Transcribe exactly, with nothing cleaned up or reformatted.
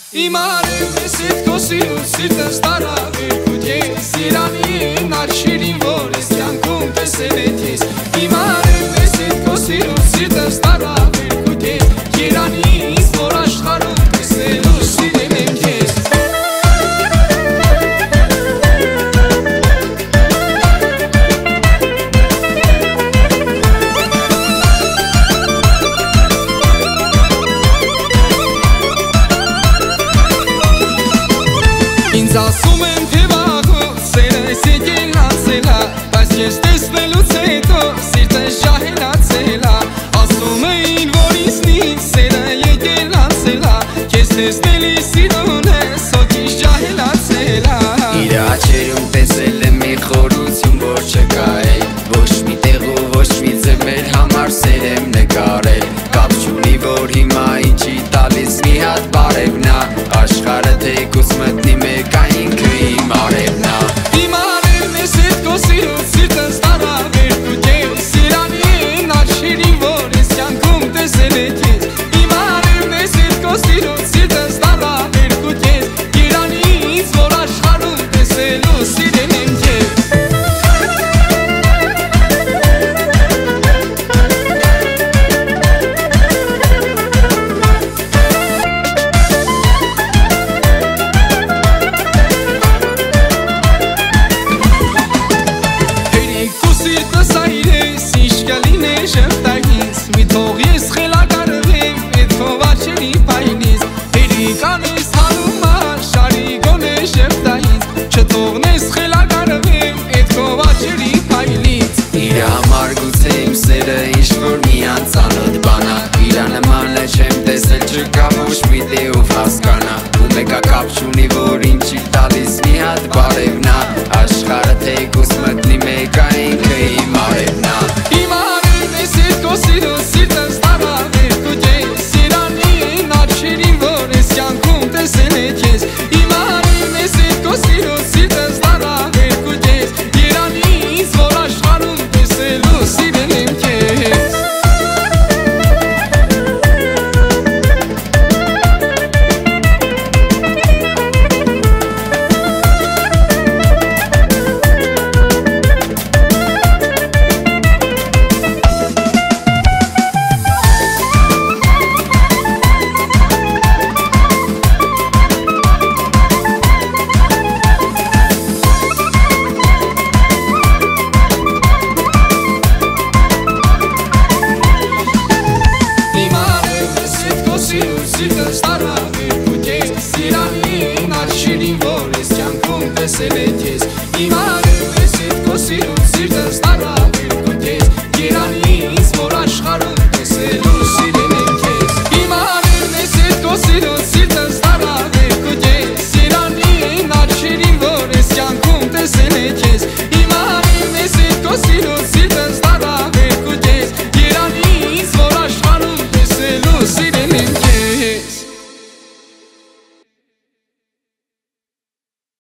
Իմանեմ ես էդ քո սիրուն սիրտս տարավերքուտ ես Իրանի նարշիրին որ ես կյանքում տեսել էդ ես Իմանեմ ես էդ քո սիրուն սիրտս տարավերքուտ ես Իրանից որ աշխարհում տեսնելու սիրել եմ ես Ինձ ասում են թե վաղուց սերը ես եկել անցել ա Բայց ես տեսնելուց հետո սիրտս ջահելացել ա Ասում էին որ ինձնից սերը եկել անցել ա Քեզ տեսնելի սիրուն ես հոգիս ջահելացել ա Իր աչերում տեսել եմ մի խորություն որ չկա է Ոչ մի տեղ ու ոչ մի ձև մեր համար սեր եմ նկարել Կապ չունի որ հիմա ինչի տալիս մի հատ բարևն ա Աշխարհը թեկուզ մտնի մեկ ինքը իմ արևն ա Իմանեմ ես էդ քո սիրուն սիրտս տարավերքուտ ես Իրանի նարշիրին որ ես կյանքում տեսել էդ ես Իմանեմ ես էդ քո սիրուն սիրտս տարավերքուտ ես Իրանից որ աշխարհում տեսնելու սիրել եմ ես Սիրտս այրես, ինչ կլինե շղթակից Մի թող ես խելագարվեմ, էդ քո աչերի պայնից Հերիքան ես հարում աշխարհի գոնե շղթայից Չթողնես խելագարվեմ, էդ քո աչերի պայնից Իր համար գուցե իմ սերը ինչ-որ մի անծանոթ բան ա Իր նմանը չեմ տեսել չկա ոչ մի տեով հասկանա Ու մեկա կապ չունի որ ինչի տալիս մի հատ բարևն ա Աշխարհը թեկուզ մտնի մեկ ինքը իմ արևն ա Իմանեմ ես էդ քո սիրուն սիրտս տարավերքուտ ես Իրանի նարշիրին որ ես կյանքում տեսել էդ ես Իմանեմ ես էդ քո սիրուն սիրտս տարավերքուտ ես Իրանից որ աշխարհում տեսնելու սիրել եմ քեզ Սիրտս տարավերքուտ ես Իրանի նարշիրին որ ես կյանքում տեսել էդ ես Իմանեմ ես էդ քո սիրուն սիրտս տարավերքուտ